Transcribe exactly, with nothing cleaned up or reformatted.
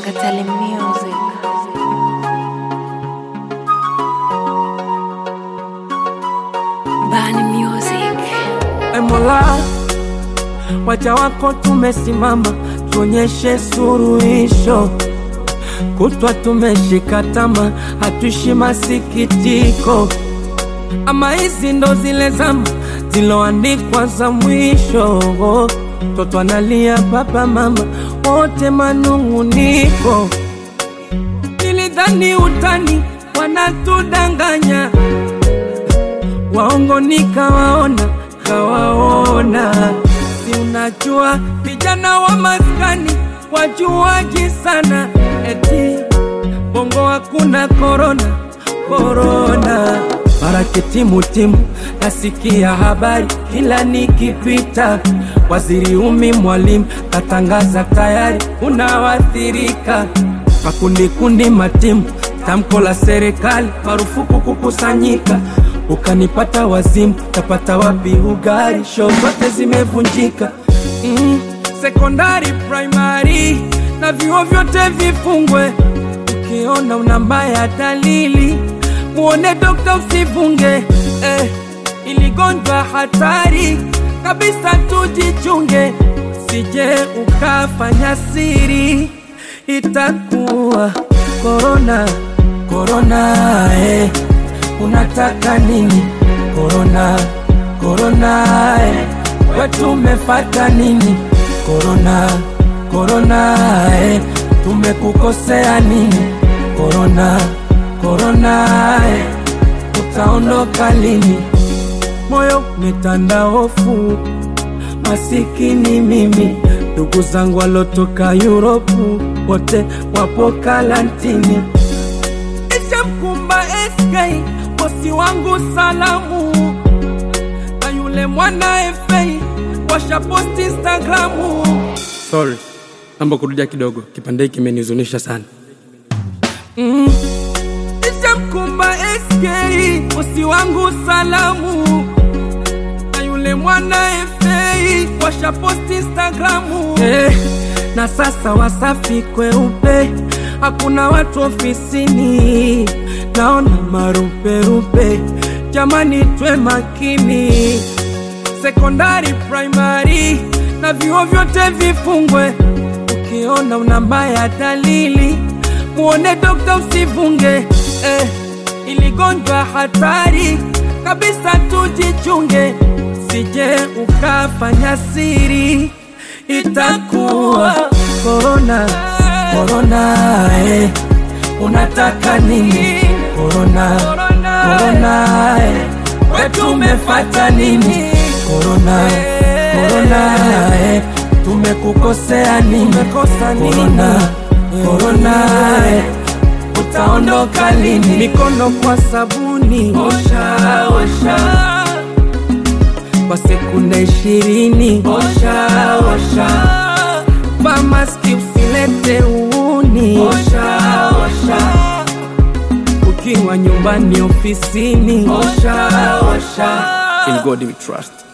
Katali Music. Bani Music. E Mola, waja wako tumesimama, tuonyeshe suluhisho. Kutwa tumeshika tama, hatuishi masikitiko. Ama hizi ndo zile zama, ziloandikwa za mwisho. Toto analia baba mama, wote manunguniko. Nilidhani utani, wanatudanganya. Waongo nikawaona, kawaona. Si unajua, vijana wa maskani wajuaji sana. Eti, bongo hakuna corona, corona. Marake timu timu, nasikia habari kila nikipita. Waziri umi mwalimu, katangaza tayari unawathirika. Makundi kundi matimu, tamko la serikali, marufuku kukusanyika. Ukanipata wazimu, tapata wapi ugari, show zote zimevunjika. mm, Sekondari, primary, na vyuo vyote vifungwe. Ukiona una mbaya dalili, muone dokta usivunge. Eh, iligonjwa hatari, kabisa tujichunge. Sije ukafanya siri, itakuwa corona, corona. Eh, unataka nini? Corona, corona. Eh, wetu umefata nini? Corona, corona. Eh, tumekukosea nini? Corona, corona. Eh, utaondoka lini? Moyo umetanda hofu, masikini mimi. Ndugu zangu walotoka Europe, wote wapo karantini. Isha mkumba S K, bosi wangu salamu. Na yule mwana F A, washa post Instagramu. Sorry, namba kurudia kidogo, kipande hiki kimenihuzunisha sana. Mm. Isha mkumba S K, bosi wangu salamu. Na yule mwana F A, washa post Instagramu. Eh, na sasa Wasafi kweupe, hakuna watu ofisini. Naona marupe rupe, jamani twe makini. Sekondari, primary, na vyuo vyote vifungwe. Ukiona una mbaya dalili, muone dokta usivunge. Eh, iligonjwa hatari, kabisa tujichunge. Sije ukafanya siri, itakuwa corona, corona. Eh, unataka nini? Corona, corona. Eh, wetu umefata nini? Corona, corona. Eh, tumekukosea nini? Corona, corona. Eh, utaondoka lini? Mikono kwa sabuni, osha, osha. Kwa sekunde ishirini, osha, osha. Pamaski usilete uuni, osha, osha. Ukiwa nyumbani ofisini, osha, osha. In God we trust.